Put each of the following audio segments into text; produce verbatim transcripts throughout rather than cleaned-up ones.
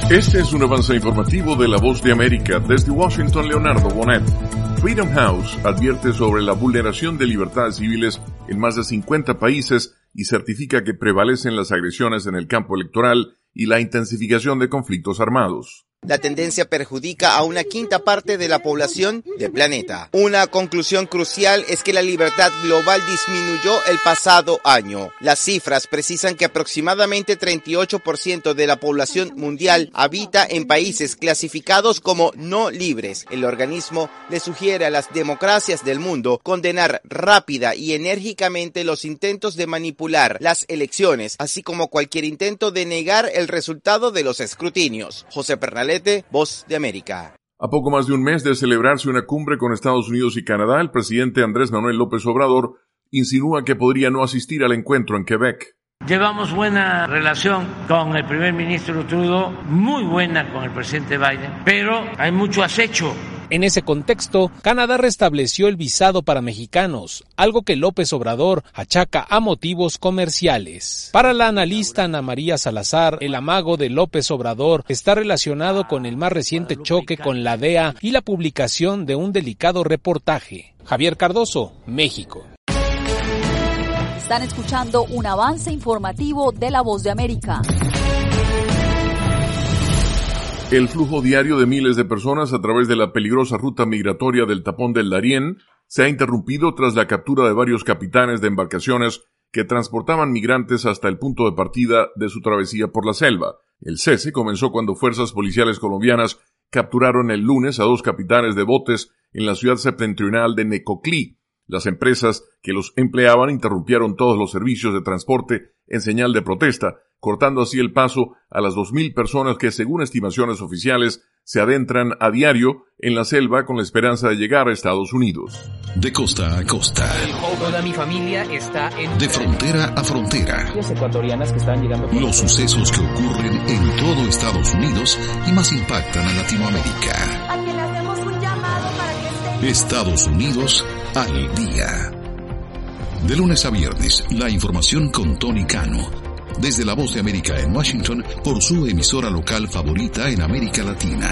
Este es un avance informativo de La Voz de América. Desde Washington, Leonardo Bonet. Freedom House advierte sobre la vulneración de libertades civiles en más de cincuenta países y certifica que prevalecen las agresiones en el campo electoral y la intensificación de conflictos armados. La tendencia perjudica a una quinta parte de la población del planeta. Una conclusión crucial es que la libertad global disminuyó el pasado año. Las cifras precisan que aproximadamente treinta y ocho por ciento de la población mundial habita en países clasificados como no libres. El organismo le sugiere a las democracias del mundo condenar rápida y enérgicamente los intentos de manipular las elecciones, así como cualquier intento de negar el resultado de los escrutinios. José Pernalete, Voz de América. A poco más de un mes de celebrarse una cumbre con Estados Unidos y Canadá, el presidente Andrés Manuel López Obrador insinúa que podría no asistir al encuentro en Quebec. Llevamos buena relación con el primer ministro Trudeau, muy buena con el presidente Biden, pero hay mucho acecho. En ese contexto, Canadá restableció el visado para mexicanos, algo que López Obrador achaca a motivos comerciales. Para la analista Ana María Salazar, el amago de López Obrador está relacionado con el más reciente choque con la D E A y la publicación de un delicado reportaje. Javier Cardoso, México. Están escuchando un avance informativo de La Voz de América. El flujo diario de miles de personas a través de la peligrosa ruta migratoria del Tapón del Darién se ha interrumpido tras la captura de varios capitanes de embarcaciones que transportaban migrantes hasta el punto de partida de su travesía por la selva. El cese comenzó cuando fuerzas policiales colombianas capturaron el lunes a dos capitanes de botes en la ciudad septentrional de Necoclí. Las empresas que los empleaban interrumpieron todos los servicios de transporte en señal de protesta, cortando así el paso a las dos mil personas que, según estimaciones oficiales, se adentran a diario en la selva con la esperanza de llegar a Estados Unidos. De costa a costa. Toda mi familia está en... De frontera a frontera. Las ecuatorianas que están llegando... Los sucesos que ocurren en todo Estados Unidos y más impactan a Latinoamérica. A quien le hacemos un llamado para que esté... Estados Unidos al día. De lunes a viernes, la información con Tony Cano. Desde La Voz de América en Washington, por su emisora local favorita en América Latina.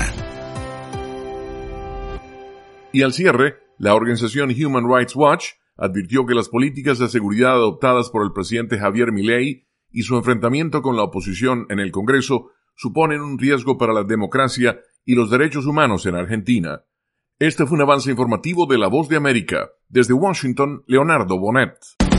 Y al cierre, la organización Human Rights Watch advirtió que las políticas de seguridad adoptadas por el presidente Javier Milei y su enfrentamiento con la oposición en el Congreso suponen un riesgo para la democracia y los derechos humanos en Argentina. Este fue un avance informativo de La Voz de América. Desde Washington, Leonardo Bonet.